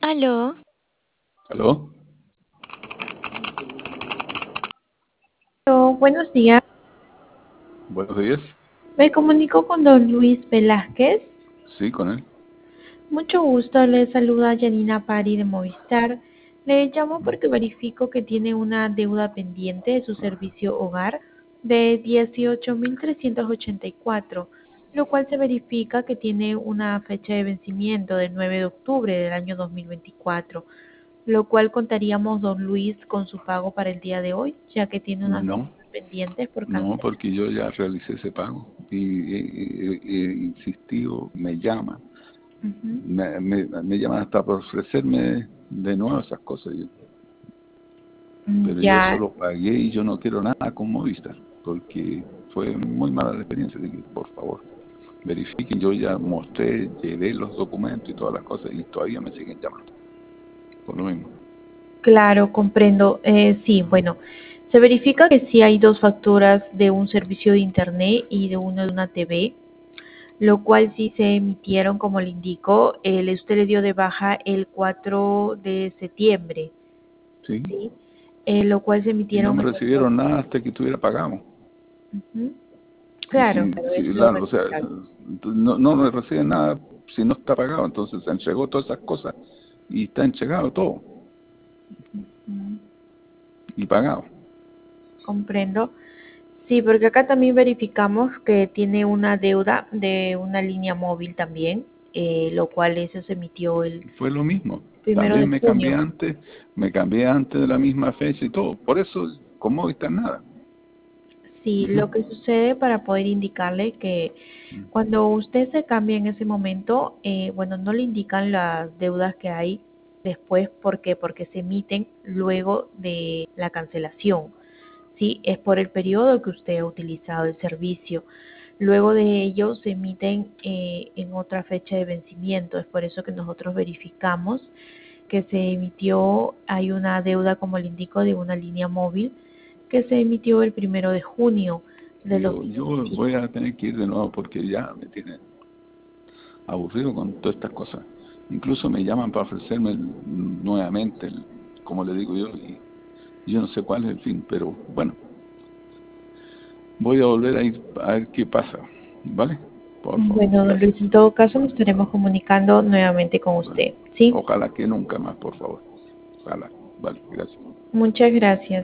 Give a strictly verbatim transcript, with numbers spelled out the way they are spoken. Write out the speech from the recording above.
Aló, ¿Aló? Aló, buenos días. Buenos días. Me comunico con don Luis Velázquez. Sí, con él. Mucho gusto, le saluda Janina Pari de Movistar. Le llamo porque verifico que tiene una deuda pendiente de su servicio hogar de dieciocho mil trescientos ochenta y cuatro, lo cual se verifica que tiene una fecha de vencimiento del nueve de octubre del año dos mil veinticuatro, lo cual contaríamos, don Luis, con su pago para el día de hoy, ya que tiene unas No, pendientes por no, cancelar. porque yo ya realicé ese pago y he insistido, me llaman, Ujú. me, me, me llaman hasta por ofrecerme de nuevo esas cosas. Yo- Mm, pero yo eso Ya, lo pagué y yo no quiero nada con Movistar, porque fue muy mala la experiencia. Así que, por favor, verifiquen. Yo ya mostré, llevé los documentos y todas las cosas y todavía me siguen llamando por lo mismo. claro, comprendo. Eh, sí, bueno, se verifica que sí hay dos facturas de un servicio de internet y de uno de una T V, lo cual sí se emitieron, como le indico. El, usted le dio de baja el cuatro de septiembre, ¿Sí? ¿sí? Eh, lo cual se Y no emitieron me en los dos. recibieron nada hasta que estuviera pagado. Ujú. Y Claro, si, pero si es lo claro, o sea, verificable. no, no me reciben nada si no está pagado, entonces se entregó todas esas cosas y está entregado todo Ujú. y pagado. Comprendo. Sí, porque acá también verificamos que tiene una deuda de una línea móvil también, eh, lo cual eso se emitió el Fue lo mismo. primero También de me cambié junio. antes, me cambié antes de la misma fecha y todo. Por eso, con Movistar nada. Sí, Ujú. lo que sucede, para poder indicarle, que Mm. cuando usted se cambia en ese momento, eh, bueno, no le indican las deudas que hay después. ¿Por qué? Porque se emiten luego de la cancelación. Sí, es por el periodo que usted ha utilizado el servicio. Luego de ello se emiten eh, en otra fecha de vencimiento. Es por eso que nosotros verificamos que se emitió, hay una deuda, como le indico, de una línea móvil que se emitió el primero de junio del Sí, yo, yo voy dos mil veinticinco. a tener que ir de nuevo porque ya me tienen aburrido con todas estas cosas. Incluso me llaman para ofrecerme el- nuevamente, el- como le digo yo, y yo no sé cuál es el fin, pero bueno. Voy a volver a ir a ver qué pasa, ¿vale? Por favor, Bueno, don Luis, gracias. en todo caso nos estaremos comunicando nuevamente con Bueno, usted, ¿sí? ojalá que nunca más, por favor. Ojalá. Vale, gracias. Muchas gracias.